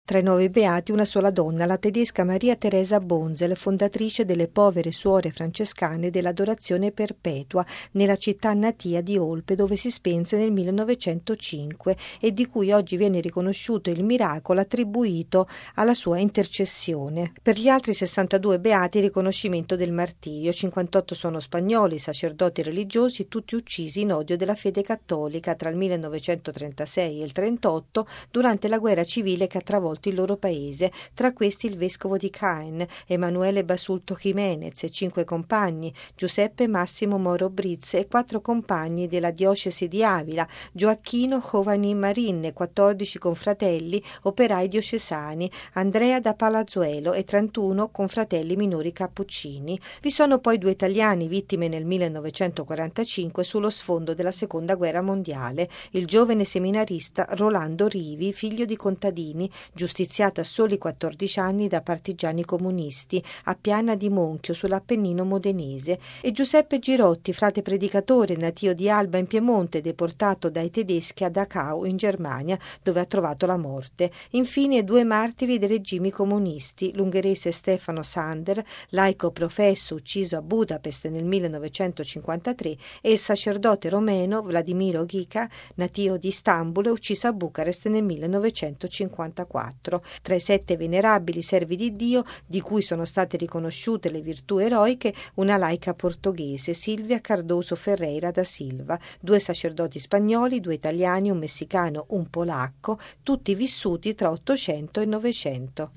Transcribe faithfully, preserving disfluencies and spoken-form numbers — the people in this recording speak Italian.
Tra i nove beati una sola donna, la tedesca Maria Teresa Bonzel, fondatrice delle Povere Suore Francescane dell'Adorazione Perpetua, nella città natia di Olpe, dove si spense nel millenovecentocinque e di cui oggi viene riconosciuto il miracolo attribuito alla sua intercessione. Per gli altri sessantadue beati il riconoscimento del martirio, cinquantotto sono spagnoli, sacerdoti religiosi, tutti uccisi in odio della fede cattolica tra il millenovecentotrentasei e il trentotto durante la guerra civile che ha travolto il loro paese, tra questi il vescovo di Caen, Emanuele Basulto Jiménez, e cinque compagni, Giuseppe Massimo Moro Briz e quattro compagni della diocesi di Avila, Gioacchino Giovanni Marin e quattordici confratelli operai diocesani, Andrea da Palazuelo e trentuno confratelli minori cappuccini. Vi sono poi due italiani vittime nel millenovecentoquarantacinque sullo sfondo della seconda guerra mondiale, il giovane seminarista Rolando Rivi, figlio di contadini, giustiziato a soli quattordici anni da partigiani comunisti a Piana di Monchio sull'Appennino modenese, e Giuseppe Girotti, frate predicatore nativo di Alba in Piemonte, deportato dai tedeschi a Dachau in Germania, dove ha trovato la morte. Infine due martiri dei regimi comunisti, l'ungherese Stefano Sander, laico professo ucciso a Budapest nel millenovecentocinquantatré, e il sacerdote romeno Vladimiro Ghica, nativo di Istanbul, ucciso a Bucarest nel millenovecentocinquantaquattro. Tra i sette venerabili servi di Dio, di cui sono state riconosciute le virtù eroiche, una laica portoghese, Silvia Cardoso Ferreira da Silva, due sacerdoti spagnoli, due italiani, un messicano, un polacco, tutti vissuti tra Ottocento e Novecento.